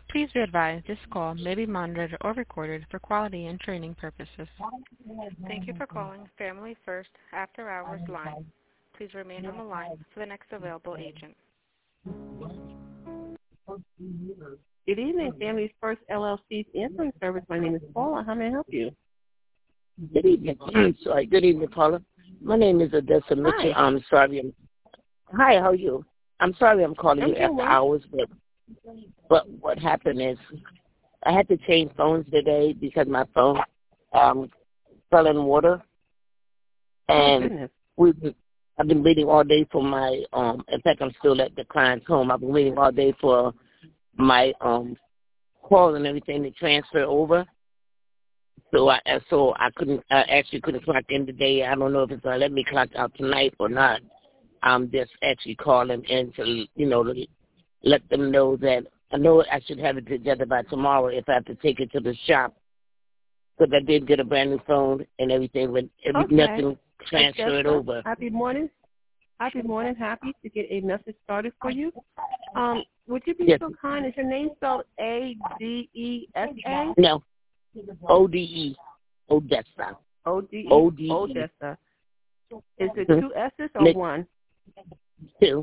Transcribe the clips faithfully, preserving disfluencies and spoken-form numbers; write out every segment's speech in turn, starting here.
Please be advised this call may be monitored or recorded for quality and training purposes. Thank you for calling Family First After Hours line. Please remain on the line for the next available agent. Good evening, Family First L L C's answering service. My name is Paula. How may I help you? Good evening. I'm sorry. Good evening, Paula. My name is Odessa Mitchell. Hi. I'm sorry. I'm, hi, how are you? I'm sorry I'm calling I'm you after well. hours, but but what happened is I had to change phones today because my phone um, fell in water, and Oh, we I've been waiting all day for my um. In fact, I'm still at the client's home. I've been waiting all day for my um call and everything to transfer over. So I so I couldn't I actually couldn't clock in today. I don't know if it's gonna let me clock out tonight or not. I'm just actually calling in to you know to let them know that I know I should have it together by tomorrow if I have to take it to the shop. Because I did get a brand new phone and everything, but every, okay. nothing transferred Odessa, over. Happy morning. Happy morning. Happy to get a message started for you. Um, would you be Yes. so kind? Is your name spelled A D E S A? No, O D E, Odessa. O D E. O D E. Odessa. Is it Hmm? two S's or Nick. one? Two.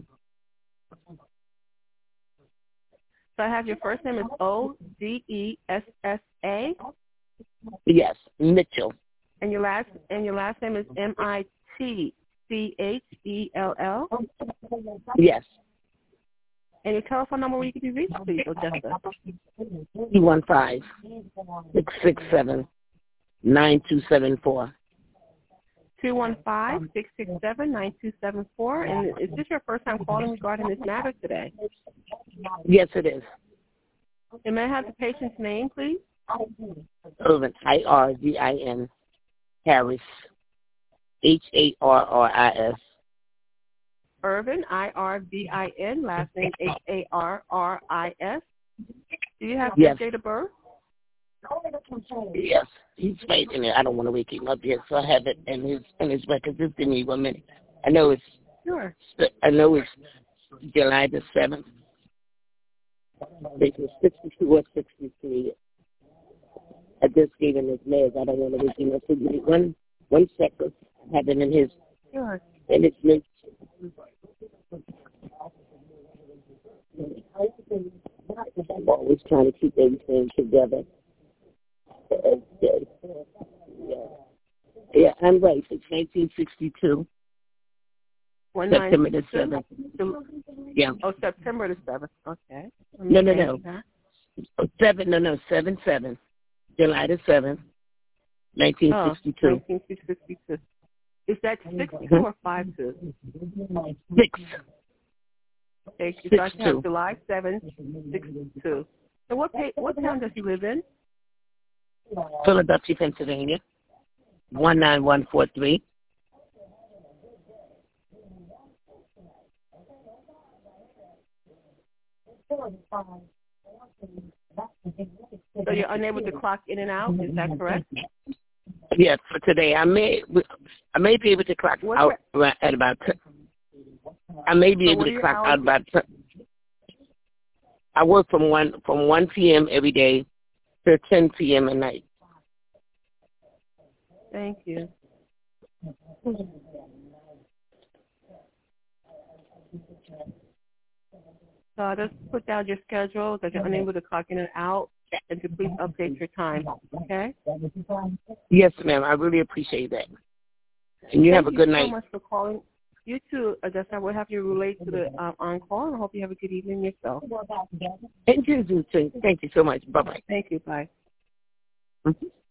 So I have your first name is O D E S S A, Yes, Mitchell. and your last and your last name is M I T C H E L L. Yes. And your telephone number where you can be reached, please, Odessa. two one five, six six seven, nine two seven four. Two one five six six seven nine two seven four. And is this your first time calling regarding this matter today? Yes, it is. And may I have the patient's name, please? Irvin, I R V I N, Harris, H A R R I S. Irvin, I R V I N, last name H A R R I S. Do you have Yes. his date of birth? Yes, he's waiting there. I don't want to wake him up yet, so I have it in his in his record. Just give me one minute. I know it's Sure. I know it's July the seventh. It's sixty-two or sixty-three. I just gave him his meds. I don't want to wake him up. So give me one one second. I have it in his Sure. in his notes. I'm always trying to keep everything together. Okay. Yeah. Yeah, I'm right. It's nineteen sixty-two. September the seventh. Yeah. Oh, September the seventh. Okay. No, no, no. Oh, seven, no, no, seven, seven. July the seventh, nineteen sixty-two. Oh, nineteen sixty-two. Is that six two or five two? Six. Thank you. Six So I have July seventh, six two. And what pay, what town does he live in? Philadelphia, Pennsylvania, one nine one four three. So you're unable to clock in and out, is that correct? Yes, for today. I may I may be able to clock What's out your, at about I may be so able what to are your clock hours? out about I work from one from one p m every day to ten p m at night. Thank you. So I'll just put down your schedule that you're unable to clock in and out, and to please update your time, okay? Yes, ma'am. I really appreciate that. And you Thank have a good you night. so much for calling. You too, Odessa. We'll have you relate to the um, on-call, and I hope you have a good evening yourself. Thank you, too. Thank you so much. Bye-bye. Thank you. Bye. Mm-hmm.